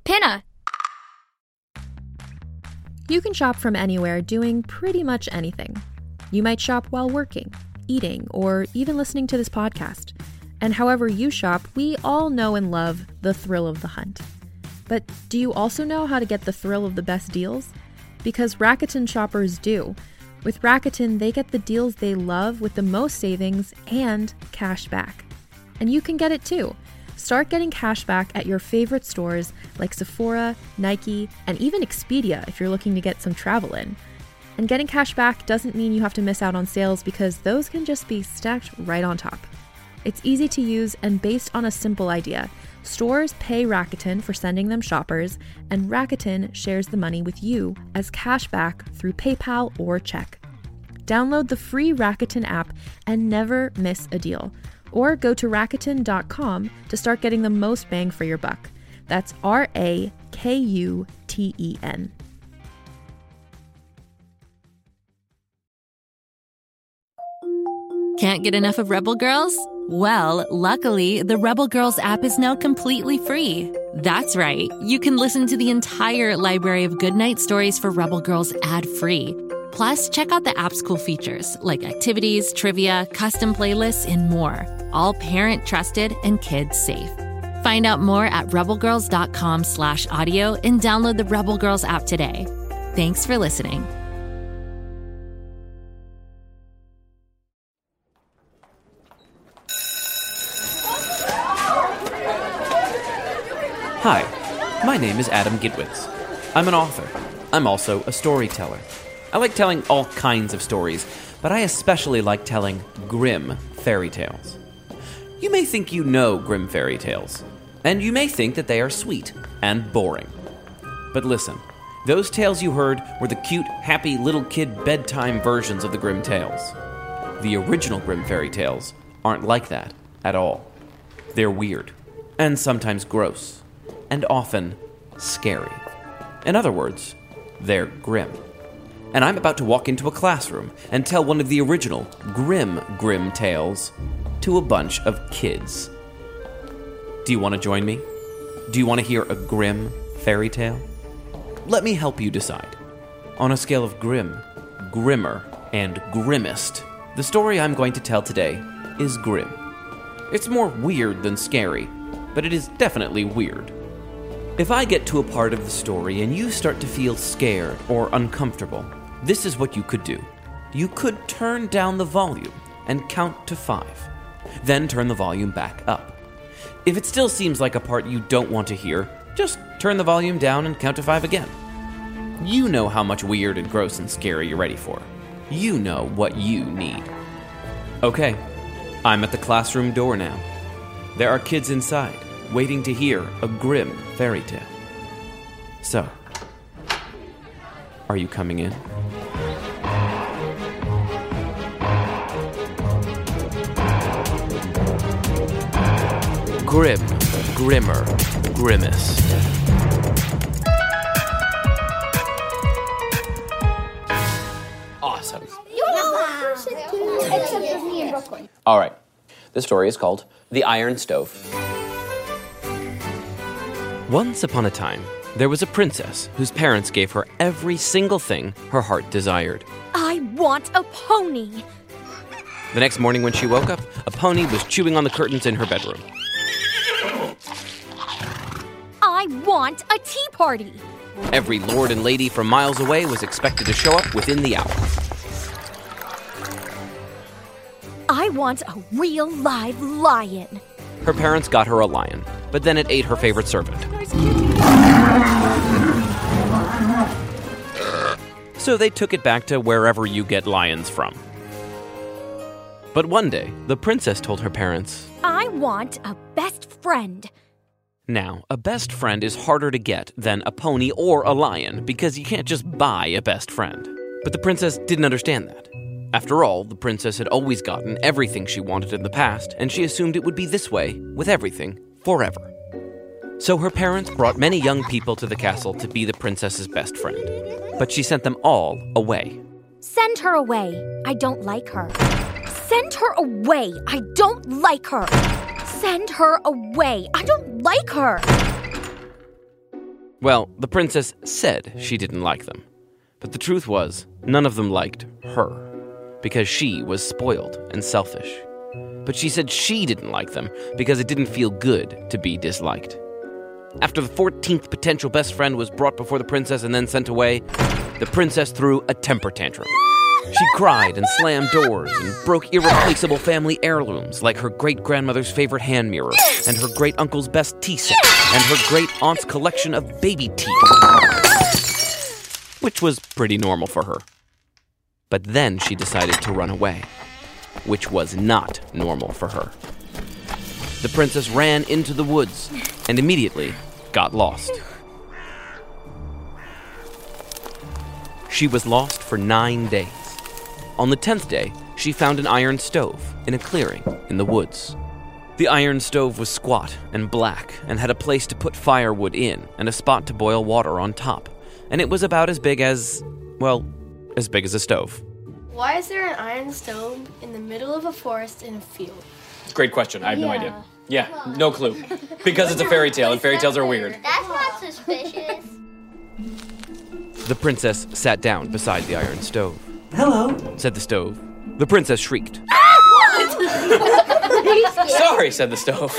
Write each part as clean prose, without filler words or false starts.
Pinna! You can shop from anywhere doing pretty much anything. You might shop while working, eating, or even listening to this podcast. And however you shop, we all know and love the thrill of the hunt. But do you also know how to get the thrill of the best deals? Because Rakuten shoppers do. With Rakuten, they get the deals they love with the most savings and cash back. And you can get it too. Start getting cash back at your favorite stores like Sephora, Nike, and even Expedia if you're looking to get some travel in. And getting cash back doesn't mean you have to miss out on sales because those can just be stacked right on top. It's easy to use and based on a simple idea. Stores pay Rakuten for sending them shoppers, and Rakuten shares the money with you as cash back through PayPal or check. Download the free Rakuten app and never miss a deal. Or go to Rakuten.com to start getting the most bang for your buck. That's Rakuten. Can't get enough of Rebel Girls? Well, luckily, the Rebel Girls app is now completely free. That's right. You can listen to the entire library of goodnight stories for Rebel Girls ad-free. Plus, check out the app's cool features like activities, trivia, custom playlists, and more. All parent-trusted and kids-safe. Find out more at rebelgirls.com/audio and download the Rebel Girls app today. Thanks for listening. Hi, my name is Adam Gitwitz. I'm an author. I'm also a storyteller. I like telling all kinds of stories, but I especially like telling grim fairy tales. You may think you know grim fairy tales, and you may think that they are sweet and boring. But listen, those tales you heard were the cute, happy little kid bedtime versions of the grim tales. The original grim fairy tales aren't like that at all. They're weird, and sometimes gross, and often scary. In other words, they're grim. And I'm about to walk into a classroom and tell one of the original grim tales to a bunch of kids. Do you want to join me? Do you want to hear a grim fairy tale? Let me help you decide. On a scale of grim, grimmer, and grimmest, the story I'm going to tell today is grim. It's more weird than scary, but it is definitely weird. If I get to a part of the story and you start to feel scared or uncomfortable, this is what you could do. You could turn down the volume and count to 5. Then turn the volume back up. If it still seems like a part you don't want to hear, just turn the volume down and count to 5 again. You know how much weird and gross and scary you're ready for. You know what you need. Okay, I'm at the classroom door now. There are kids inside, waiting to hear a grim fairy tale. So, are you coming in? Grim, grimmer, grimmest. Awesome. All right. This story is called The Iron Stove. Once upon a time, there was a princess whose parents gave her every single thing her heart desired. I want a pony. The next morning when she woke up, a pony was chewing on the curtains in her bedroom. I want a tea party. Every lord and lady from miles away was expected to show up within the hour. I want a real live lion. Her parents got her a lion, but then it ate her favorite servant. So they took it back to wherever you get lions from. But one day, the princess told her parents, I want a best friend. Now, a best friend is harder to get than a pony or a lion because you can't just buy a best friend. But the princess didn't understand that. After all, the princess had always gotten everything she wanted in the past, and she assumed it would be this way with everything forever. So her parents brought many young people to the castle to be the princess's best friend. But she sent them all away. Send her away. I don't like her. Send her away. I don't like her. Send her away. I don't like her. Well, the princess said she didn't like them. But the truth was, none of them liked her, because she was spoiled and selfish. But she said she didn't like them because it didn't feel good to be disliked. After the 14th potential best friend was brought before the princess and then sent away, the princess threw a temper tantrum. She cried and slammed doors and broke irreplaceable family heirlooms like her great-grandmother's favorite hand mirror and her great-uncle's best tea set and her great-aunt's collection of baby teeth, which was pretty normal for her. But then she decided to run away, which was not normal for her. The princess ran into the woods and immediately got lost. She was lost for 9 days. On the 10th day, she found an iron stove in a clearing in the woods. The iron stove was squat and black and had a place to put firewood in and a spot to boil water on top. And it was about as big as, well, as big as a stove. Why is there an iron stove in the middle of a forest in a field? Great question. I have no idea. Yeah, no clue. Because it's a fairy tale, and fairy tales are weird. That's not suspicious. The princess sat down beside the iron stove. Hello, said the stove. The princess shrieked. Sorry, said the stove.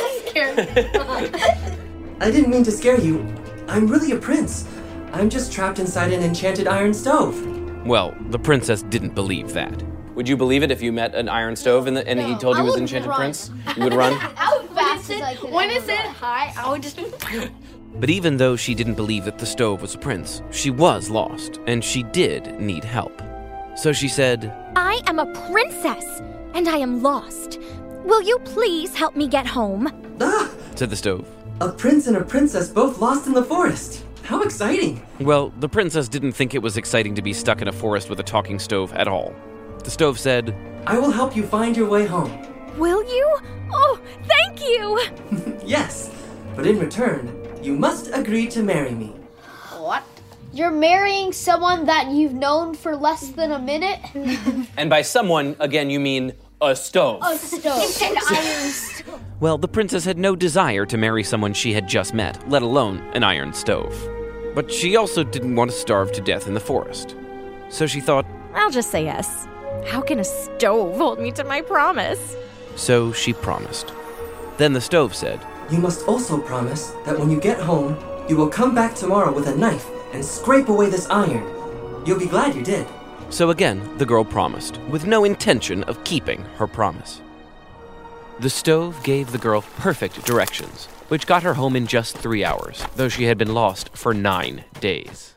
I didn't mean to scare you. I'm really a prince. I'm just trapped inside an enchanted iron stove. Well, the princess didn't believe that. Would you believe it if you met an iron stove and he told you he was an enchanted prince? You would run? I would fast as I could. When it said hi, I would just... But even though she didn't believe that the stove was a prince, she was lost, and she did need help. So she said, I am a princess, and I am lost. Will you please help me get home? said the stove. A prince and a princess both lost in the forest. How exciting! Well, the princess didn't think it was exciting to be stuck in a forest with a talking stove at all. The stove said, I will help you find your way home. Will you? Oh, thank you! Yes, but in return, you must agree to marry me. What? You're marrying someone that you've known for less than a minute? And by someone, again, you mean a stove. A stove. It's an iron stove. Well, the princess had no desire to marry someone she had just met, let alone an iron stove. But she also didn't want to starve to death in the forest. So she thought, I'll just say yes. How can a stove hold me to my promise? So she promised. Then the stove said, You must also promise that when you get home, you will come back tomorrow with a knife and scrape away this iron. You'll be glad you did. So again, the girl promised, with no intention of keeping her promise. The stove gave the girl perfect directions, which got her home in just 3 hours, though she had been lost for 9 days.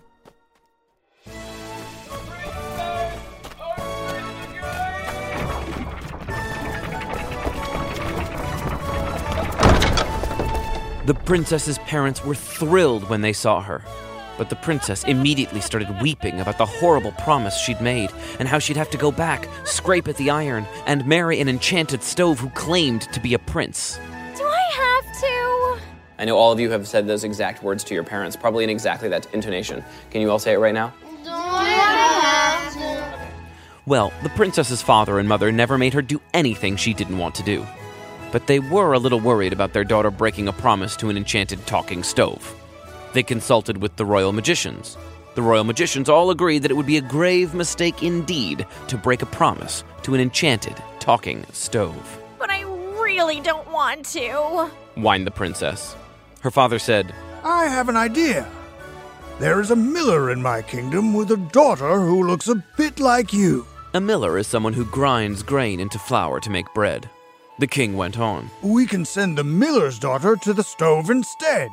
The princess's parents were thrilled when they saw her. But the princess immediately started weeping about the horrible promise she'd made and how she'd have to go back, scrape at the iron, and marry an enchanted stove who claimed to be a prince. Do I have to? I know all of you have said those exact words to your parents, probably in exactly that intonation. Can you all say it right now? Do I have to? Well, the princess's father and mother never made her do anything she didn't want to do. But they were a little worried about their daughter breaking a promise to an enchanted talking stove. They consulted with the royal magicians. The royal magicians all agreed that it would be a grave mistake indeed to break a promise to an enchanted talking stove. But I really don't want to, whined the princess. Her father said, I have an idea. There is a miller in my kingdom with a daughter who looks a bit like you. A miller is someone who grinds grain into flour to make bread. The king went on. We can send the miller's daughter to the stove instead.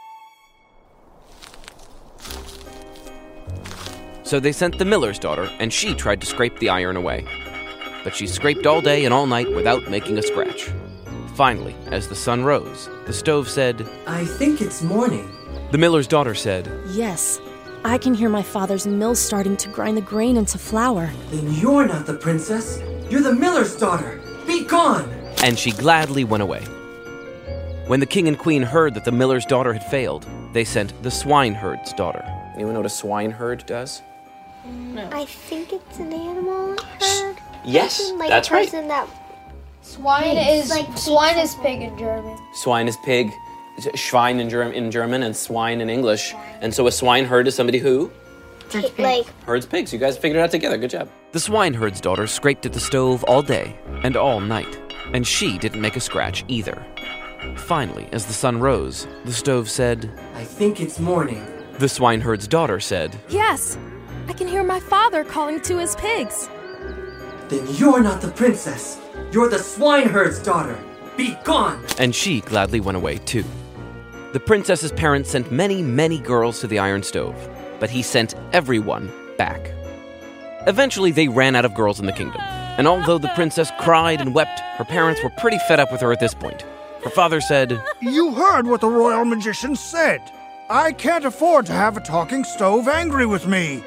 So they sent the miller's daughter, and she tried to scrape the iron away. But she scraped all day and all night without making a scratch. Finally, as the sun rose, the stove said, I think it's morning. The miller's daughter said, Yes, I can hear my father's mill starting to grind the grain into flour. Then you're not the princess. You're the miller's daughter. Be gone! And she gladly went away. When the king and queen heard that the miller's daughter had failed, they sent the swineherd's daughter. Anyone know what a swineherd does? No. I think it's an animal herd. Yes, like that's right. That Swine is pig in German. Swine is pig. Schwein in German and swine in English. And so a swineherd is somebody who? Herds pigs. You guys figured it out together. Good job. The swineherd's daughter scraped at the stove all day and all night, and she didn't make a scratch either. Finally, as the sun rose, the stove said, I think it's morning. The swineherd's daughter said, Yes, I can hear my father calling to his pigs. Then you're not the princess. You're the swineherd's daughter. Be gone! And she gladly went away too. The princess's parents sent many, many girls to the iron stove, but he sent everyone back. Eventually, they ran out of girls in the kingdom, and although the princess cried and wept, her parents were pretty fed up with her at this point. Her father said, You heard what the royal magician said. I can't afford to have a talking stove angry with me.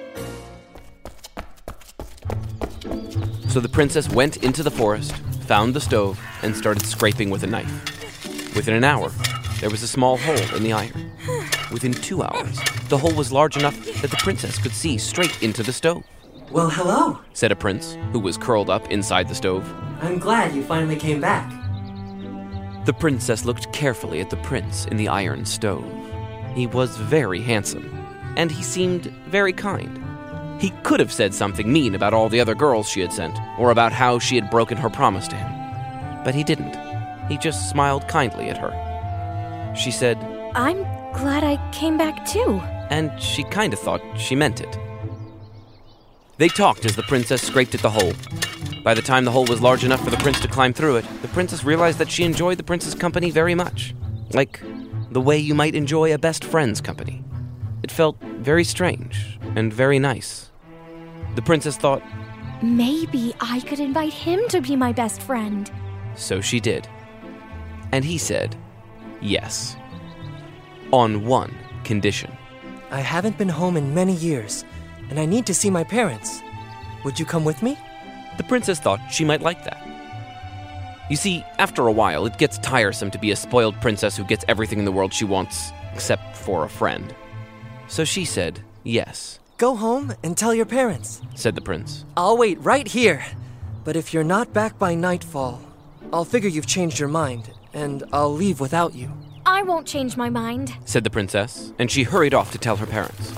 So the princess went into the forest, found the stove, and started scraping with a knife. Within an hour, there was a small hole in the iron. Within 2 hours, the hole was large enough that the princess could see straight into the stove. Well, hello, said a prince who was curled up inside the stove. I'm glad you finally came back. The princess looked carefully at the prince in the iron stove. He was very handsome, and he seemed very kind. He could have said something mean about all the other girls she had sent, or about how she had broken her promise to him. But he didn't. He just smiled kindly at her. She said, I'm glad I came back too. And she kind of thought she meant it. They talked as the princess scraped at the hole. By the time the hole was large enough for the prince to climb through it, the princess realized that she enjoyed the prince's company very much. Like the way you might enjoy a best friend's company. It felt very strange and very nice. The princess thought, maybe I could invite him to be my best friend. So she did. And he said, yes. On one condition. I haven't been home in many years, and I need to see my parents. Would you come with me? The princess thought she might like that. You see, after a while, it gets tiresome to be a spoiled princess who gets everything in the world she wants, except for a friend. So she said, yes. Go home and tell your parents, said the prince. I'll wait right here. But if you're not back by nightfall, I'll figure you've changed your mind, and I'll leave without you. I won't change my mind, said the princess, and she hurried off to tell her parents.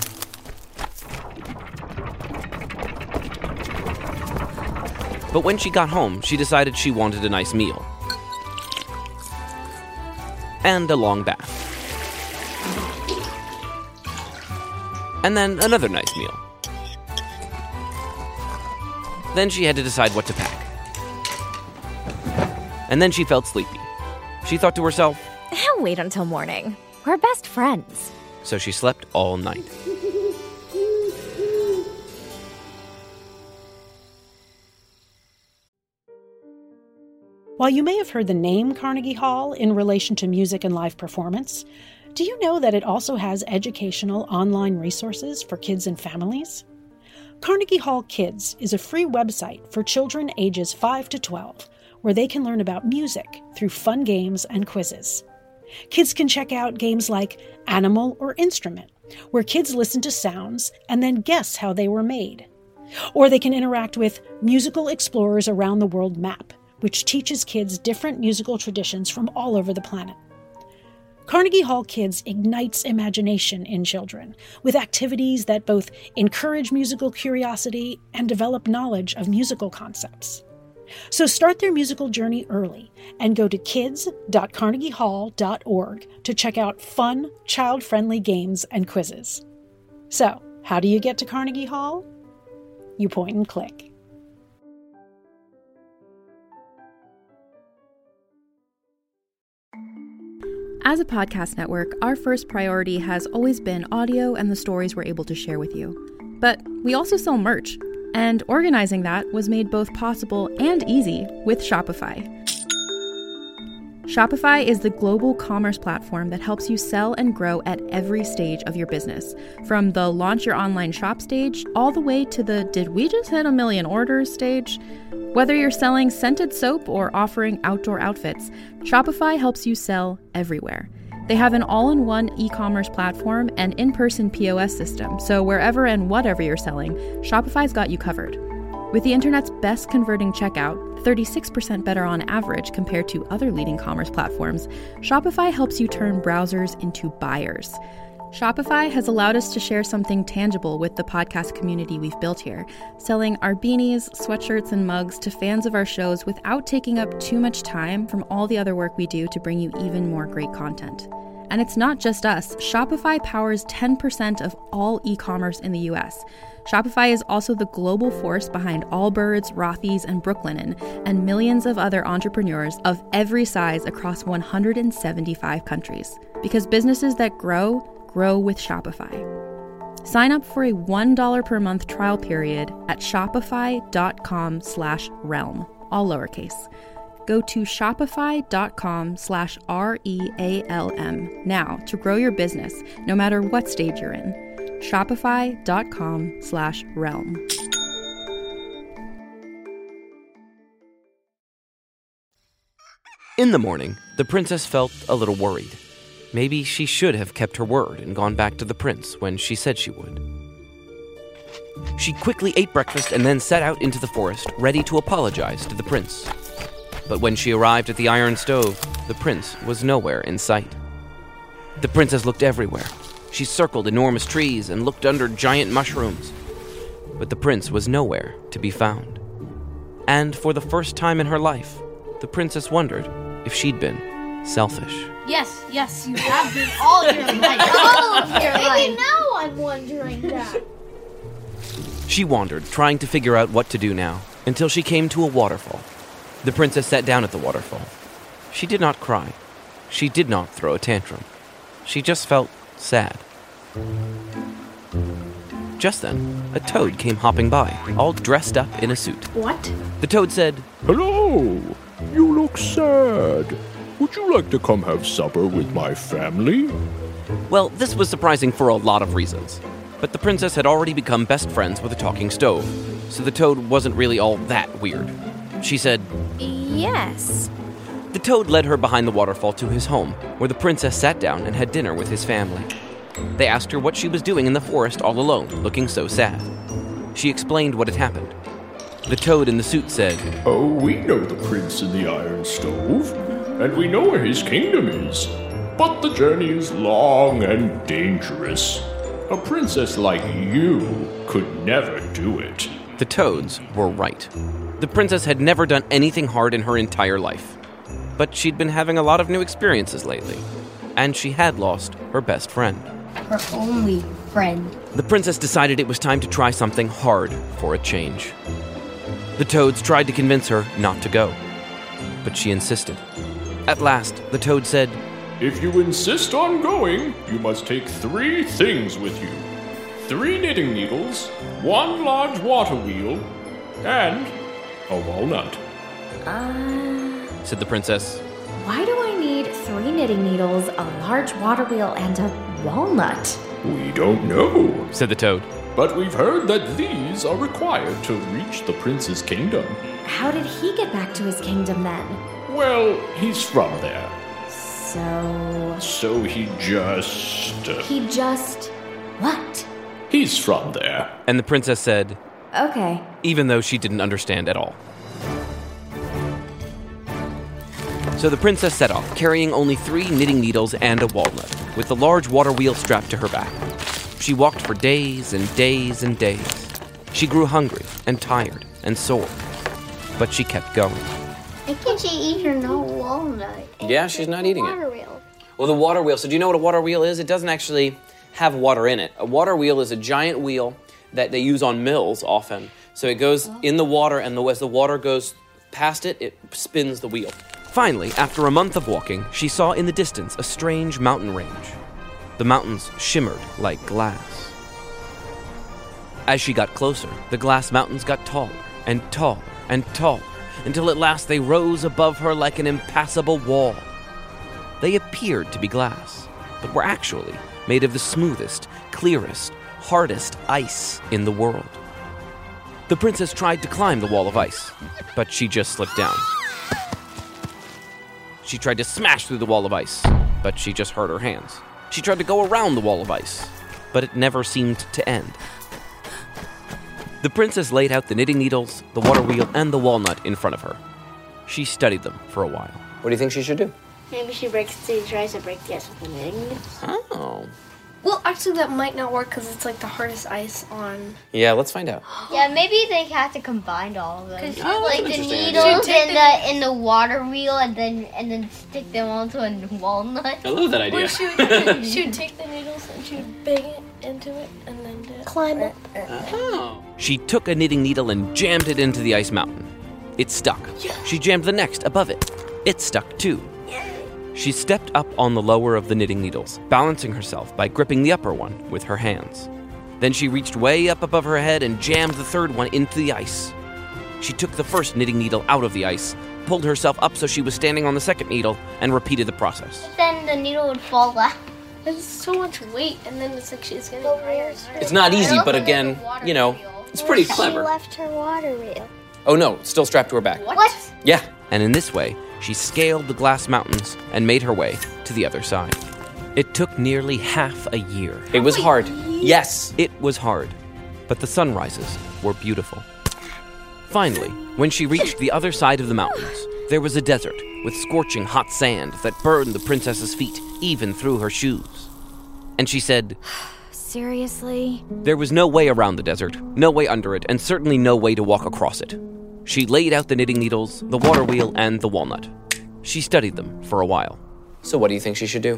But when she got home, she decided she wanted a nice meal. And a long bath. And then another nice meal. Then she had to decide what to pack. And then she felt sleepy. She thought to herself, I'll wait until morning. We're best friends. So she slept all night. While you may have heard the name Carnegie Hall in relation to music and live performance, do you know that it also has educational online resources for kids and families? Carnegie Hall Kids is a free website for children ages 5 to 12, where they can learn about music through fun games and quizzes. Kids can check out games like Animal or Instrument, where kids listen to sounds and then guess how they were made. Or they can interact with Musical Explorers Around the World map, which teaches kids different musical traditions from all over the planet. Carnegie Hall Kids ignites imagination in children with activities that both encourage musical curiosity and develop knowledge of musical concepts. So start their musical journey early and go to kids.carnegiehall.org to check out fun, child-friendly games and quizzes. So, how do you get to Carnegie Hall? You point and click. As a podcast network, our first priority has always been audio and the stories we're able to share with you. But we also sell merch, and organizing that was made both possible and easy with Shopify. Shopify is the global commerce platform that helps you sell and grow at every stage of your business, from the launch your online shop stage all the way to the did we just hit 1 million orders stage. Whether you're selling scented soap or offering outdoor outfits, Shopify helps you sell everywhere. They have an all-in-one e-commerce platform and in-person POS system, so wherever and whatever you're selling, Shopify's got you covered. With the internet's best converting checkout, 36% better on average compared to other leading commerce platforms, Shopify helps you turn browsers into buyers. Shopify has allowed us to share something tangible with the podcast community we've built here, selling our beanies, sweatshirts, and mugs to fans of our shows without taking up too much time from all the other work we do to bring you even more great content. And it's not just us. Shopify powers 10% of all e-commerce in the US. Shopify is also the global force behind Allbirds, Rothy's, and Brooklinen, and millions of other entrepreneurs of every size across 175 countries. Because businesses that grow with Shopify. Sign up for a $1 per month trial period at shopify.com/realm, all lowercase. Go to shopify.com/REALM now to grow your business, no matter what stage you're in. Shopify.com/realm. In the morning, the princess felt a little worried. Maybe she should have kept her word and gone back to the prince when she said she would. She quickly ate breakfast and then set out into the forest, ready to apologize to the prince. But when she arrived at the iron stove, the prince was nowhere in sight. The princess looked everywhere. She circled enormous trees and looked under giant mushrooms. But the prince was nowhere to be found. And for the first time in her life, the princess wondered if she'd been selfish. Yes, you have been all your life. All of your life. Maybe now I'm wondering that. She wandered, trying to figure out what to do now, until she came to a waterfall. The princess sat down at the waterfall. She did not cry. She did not throw a tantrum. She just felt sad. Just then, a toad came hopping by, all dressed up in a suit. What? The toad said, "Hello, you look sad. Would you like to come have supper with my family?" Well, this was surprising for a lot of reasons. But the princess had already become best friends with a talking stove, so the toad wasn't really all that weird. She said, "Yes." The toad led her behind the waterfall to his home, where the princess sat down and had dinner with his family. They asked her what she was doing in the forest all alone, looking so sad. She explained what had happened. The toad in the suit said, "Oh, we know the prince in the iron stove, and we know where his kingdom is. But the journey is long and dangerous. A princess like you could never do it." The toads were right. The princess had never done anything hard in her entire life. But she'd been having a lot of new experiences lately, and she had lost her best friend. Her only friend. The princess decided it was time to try something hard for a change. The toads tried to convince her not to go, but she insisted. At last, the toad said, "If you insist on going, you must take 3 things with you. 3 knitting needles, 1 large water wheel, and a walnut." Said the princess. Why do I need 3 knitting needles, a large water wheel, and a walnut? "We don't know," said the toad. "But we've heard that these are required to reach the prince's kingdom." How did he get back to his kingdom then? "Well, he's from there. So he just... What? He's from there." And the princess said, "Okay." Even though she didn't understand at all. So the princess set off, carrying only 3 knitting needles and a walnut, with the large water wheel strapped to her back. She walked for days and days and days. She grew hungry and tired and sore, but she kept going. Why can't she eat her no walnut? Yeah, she's not eating it. Water wheel. Well, the water wheel. So do you know what a water wheel is? It doesn't actually have water in it. A water wheel is a giant wheel that they use on mills often. So it goes in the water, and as the water goes past it, it spins the wheel. Finally, after a month of walking, she saw in the distance a strange mountain range. The mountains shimmered like glass. As she got closer, the glass mountains got taller and taller and taller, until at last they rose above her like an impassable wall. They appeared to be glass, but were actually made of the smoothest, clearest, hardest ice in the world. The princess tried to climb the wall of ice, but she just slipped down. She tried to smash through the wall of ice, but she just hurt her hands. She tried to go around the wall of ice, but it never seemed to end. The princess laid out the knitting needles, the water wheel, and the walnut in front of her. She studied them for a while. What do you think she should do? Maybe she tries to break the ice with the knitting needles. Oh. Well, actually, that might not work because it's like the hardest ice on. Yeah, let's find out. Yeah, maybe they have to combine all of them. Oh, Like that's the an needles interesting in the water wheel, and then stick them onto a walnut. I love that idea. Or she would take the needles and she would bang it into it and then Climb up. Oh. She took a knitting needle and jammed it into the ice mountain. It stuck. She jammed the next above it. It stuck too. She stepped up on the lower of the knitting needles, balancing herself by gripping the upper one with her hands. Then she reached way up above her head and jammed the third one into the ice. She took the first knitting needle out of the ice, pulled herself up so she was standing on the second needle, and repeated the process. Then the needle would fall out. It's so much weight, and then it's like she's getting higher. It's not easy, but again, you know, it's pretty clever. She left her water wheel. Oh no, it's still strapped to her back. What? Yeah. And in this way, she scaled the glass mountains and made her way to the other side. It took nearly half a year. It was hard. Yes. It was hard, but the sunrises were beautiful. Finally, when she reached the other side of the mountains, there was a desert with scorching hot sand that burned the princess's feet even through her shoes. And she said, Seriously? There was no way around the desert, no way under it, and certainly no way to walk across it. She laid out the knitting needles, the water wheel, and the walnut. She studied them for a while. So what do you think she should do?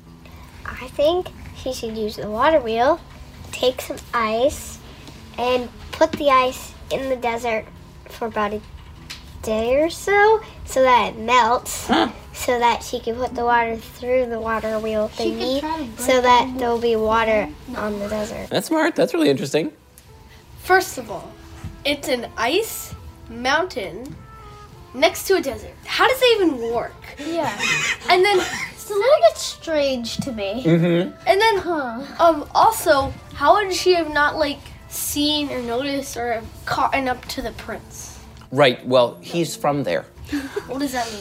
I think she should use the water wheel, take some ice, and put the ice in the desert for about a day or so that it melts, so that she can put the water through the water wheel thingy, so that there will be water on the desert. That's smart. That's really interesting. First of all, it's an ice mountain next to a desert. How does that even work? Yeah. And then It's a little bit strange to me. Mm-hmm. And then also, how would she have not like seen or noticed or have caught up to the prince? Right, well, he's from there. What does that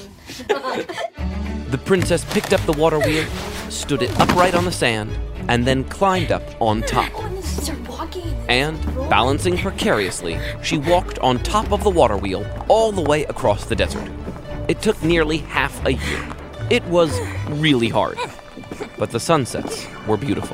mean? The princess picked up the water wheel, stood it upright on the sand, and then climbed up on top. And, balancing precariously, she walked on top of the water wheel all the way across the desert. It took nearly half a year. It was really hard, but the sunsets were beautiful.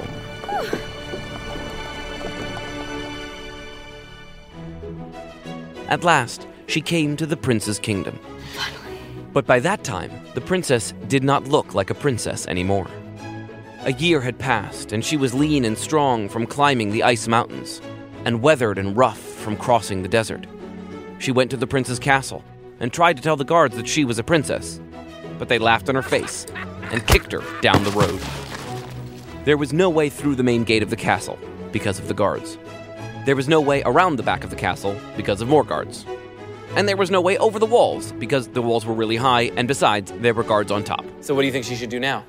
At last, she came to the prince's kingdom. But by that time, the princess did not look like a princess anymore. A year had passed, and she was lean and strong from climbing the ice mountains, and weathered and rough from crossing the desert. She went to the prince's castle and tried to tell the guards that she was a princess, but they laughed in her face and kicked her down the road. There was no way through the main gate of the castle because of the guards. There was no way around the back of the castle because of more guards. And there was no way over the walls because the walls were really high, and besides, there were guards on top. So what do you think she should do now?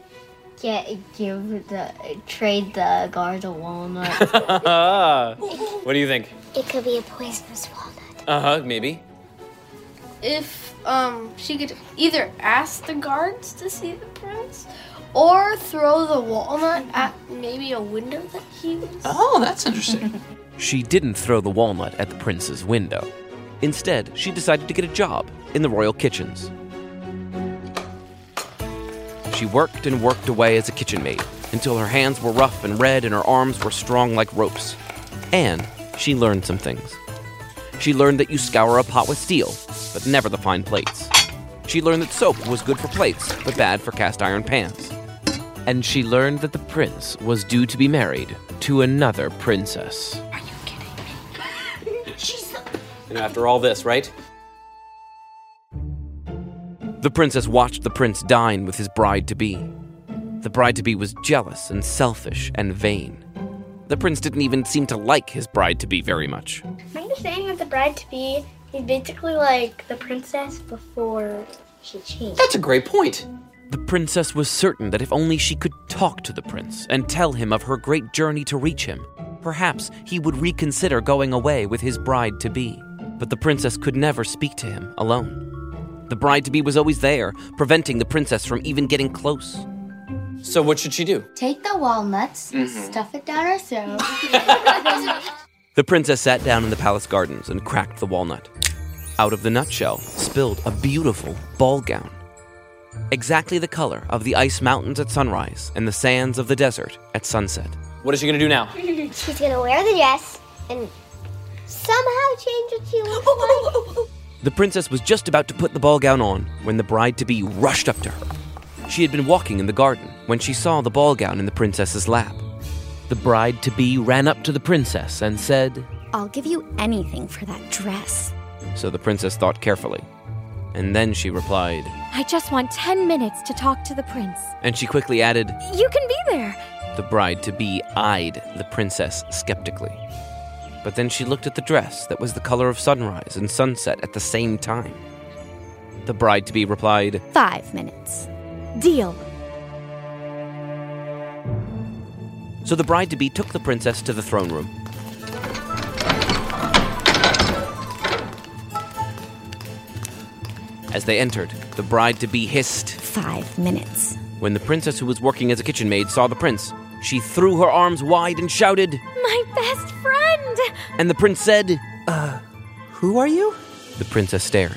Trade the guards a walnut. What do you think? It could be a poisonous walnut. Uh-huh, maybe. If she could either ask the guards to see the prince or throw the walnut at maybe a window that he was. Oh, that's interesting. She didn't throw the walnut at the prince's window. Instead, she decided to get a job in the royal kitchens. She worked and worked away as a kitchen maid until her hands were rough and red and her arms were strong like ropes. And she learned some things. She learned that you scour a pot with steel, but never the fine plates. She learned that soap was good for plates, but bad for cast iron pans. And she learned that the prince was due to be married to another princess. You know, after all this, right? The princess watched the prince dine with his bride-to-be. The bride-to-be was jealous and selfish and vain. The prince didn't even seem to like his bride-to-be very much. My understanding of the bride-to-be is basically like the princess before she changed. That's a great point. The princess was certain that if only she could talk to the prince and tell him of her great journey to reach him, perhaps he would reconsider going away with his bride-to-be. But the princess could never speak to him alone. The bride-to-be was always there, preventing the princess from even getting close. So what should she do? Take the walnuts, stuff it down her throat. The princess sat down in the palace gardens and cracked the walnut. Out of the nutshell spilled a beautiful ball gown. Exactly the color of the ice mountains at sunrise and the sands of the desert at sunset. What is she going to do now? She's going to wear the dress and somehow change what she looks like. The princess was just about to put the ball gown on when the bride-to-be rushed up to her. She had been walking in the garden when she saw the ball gown in the princess's lap. The bride-to-be ran up to the princess and said, I'll give you anything for that dress. So the princess thought carefully. And then she replied, I just want 10 minutes to talk to the prince. And she quickly added, You can be there. The bride-to-be eyed the princess skeptically. But then she looked at the dress that was the color of sunrise and sunset at the same time. The bride-to-be replied, 5 minutes. Deal. So the bride-to-be took the princess to the throne room. As they entered, the bride-to-be hissed, 5 minutes. When the princess who was working as a kitchen maid saw the prince, she threw her arms wide and shouted, My best friend! And the prince said, Who are you? The princess stared.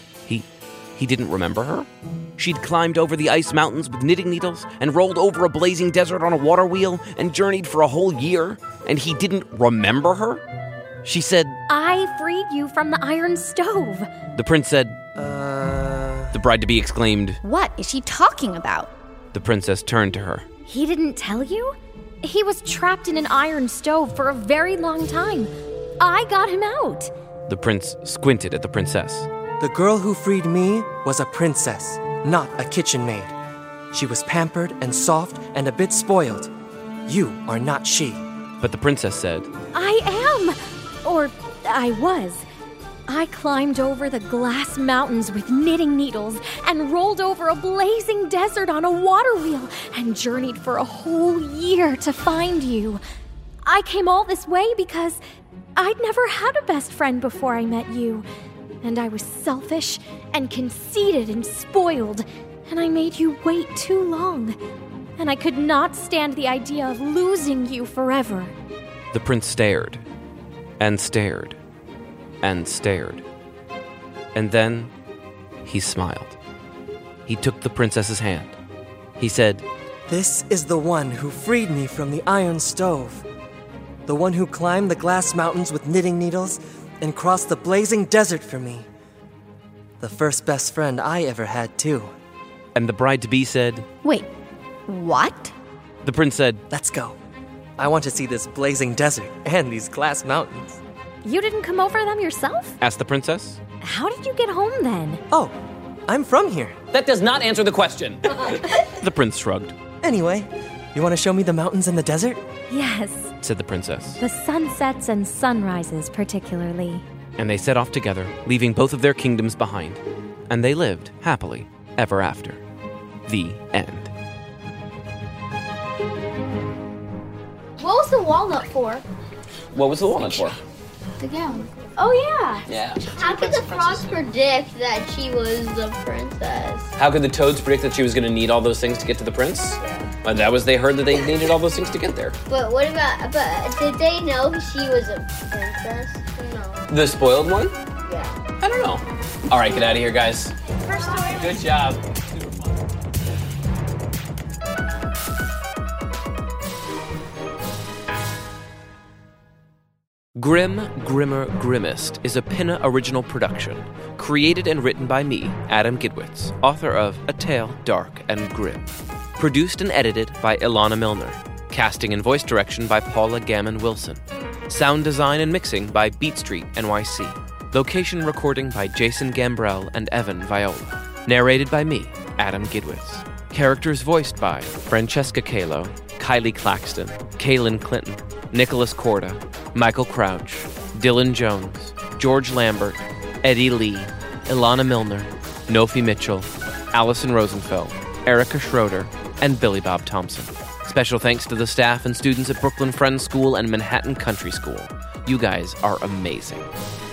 He didn't remember her? She'd climbed over the ice mountains with knitting needles and rolled over a blazing desert on a water wheel and journeyed for a whole year, and he didn't remember her? She said, I freed you from the iron stove. The prince said, The bride-to-be exclaimed, What is she talking about? The princess turned to her. He didn't tell you? He was trapped in an iron stove for a very long time. I got him out. The prince squinted at the princess. The girl who freed me was a princess, not a kitchen maid. She was pampered and soft and a bit spoiled. You are not she. But the princess said, I am. Or I was. I climbed over the glass mountains with knitting needles and rolled over a blazing desert on a water wheel and journeyed for a whole year to find you. I came all this way because I'd never had a best friend before I met you. And I was selfish and conceited and spoiled, and I made you wait too long. And I could not stand the idea of losing you forever. The prince stared, and stared, and stared. And then he smiled. He took the princess's hand. He said, This is the one who freed me from the iron stove. The one who climbed the glass mountains with knitting needles and crossed the blazing desert for me. The first best friend I ever had, too. And the bride-to-be said, Wait, what? The prince said, Let's go. I want to see this blazing desert and these glass mountains. You didn't come over them yourself? Asked the princess. How did you get home then? Oh, I'm from here. That does not answer the question. The prince shrugged. Anyway, you want to show me the mountains and the desert? Yes, said the princess. the sunsets and sunrises particularly. And they set off together, leaving both of their kingdoms behind. And they lived happily ever after. The end. What was the walnut for? What was the walnut for? The gown. Oh, yeah. Yeah. How could the frogs predict that she was the princess? How could the toads predict that she was going to need all those things to get to the prince? Well, that was, they heard that they needed all those things to get there. But what about, but did they know she was a princess? No. The spoiled one? Yeah. I don't know. All right, get out of here, guys. Good job. Grim, Grimmer, Grimmest is a Pinna original production, created and written by me, Adam Gidwitz, author of A Tale Dark and Grim. Produced and edited by Ilana Milner. Casting and voice direction by Paula Gammon-Wilson. Sound design and mixing by Beat Street NYC. Location recording by Jason Gambrell and Evan Viola. Narrated by me, Adam Gidwitz. Characters voiced by Francesca Kalo, Kylie Claxton, Kaylin Clinton, Nicholas Corda, Michael Crouch, Dylan Jones, George Lambert, Eddie Lee, Ilana Milner, Nofi Mitchell, Allison Rosenfeld, Erica Schroeder, and Billy Bob Thompson. Special thanks to the staff and students at Brooklyn Friends School and Manhattan Country School. You guys are amazing.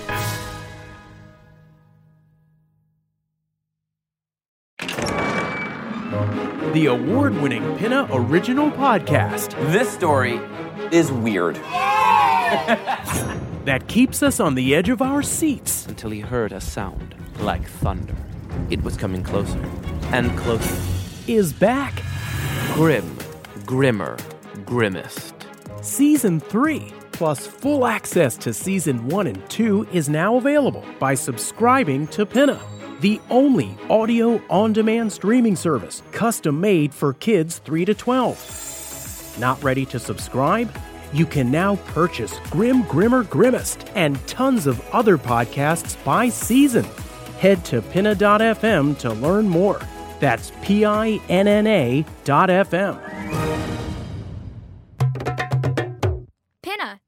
The award-winning Pinna Original Podcast. This story is weird. Yay! that keeps us on the edge of our seats. Until he heard a sound like thunder. It was coming closer and closer. Is back. Grim, grimmer, grimmest. Season 3, plus full access to Season 1 and 2 is now available by subscribing to Pinna, the only audio on-demand streaming service custom-made for kids 3 to 12. Not ready to subscribe? You can now purchase Grim, Grimmer, Grimmest and tons of other podcasts by season. Head to pinna.fm to learn more. That's PINNA.FM. Pinna.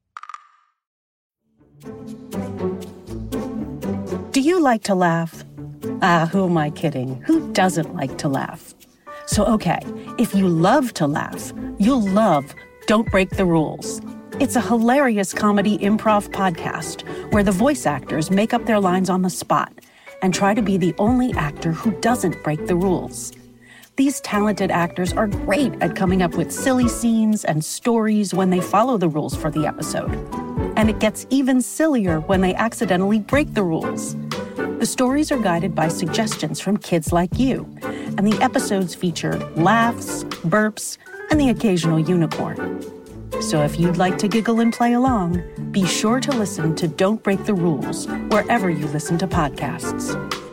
Do you like to laugh? Who am I kidding? Who doesn't like to laugh? So, okay, if you love to laugh, you'll love Don't Break the Rules. It's a hilarious comedy improv podcast where the voice actors make up their lines on the spot and try to be the only actor who doesn't break the rules. These talented actors are great at coming up with silly scenes and stories when they follow the rules for the episode. And it gets even sillier when they accidentally break the rules. The stories are guided by suggestions from kids like you, and the episodes feature laughs, burps, and the occasional unicorn. So if you'd like to giggle and play along, be sure to listen to Don't Break the Rules wherever you listen to podcasts.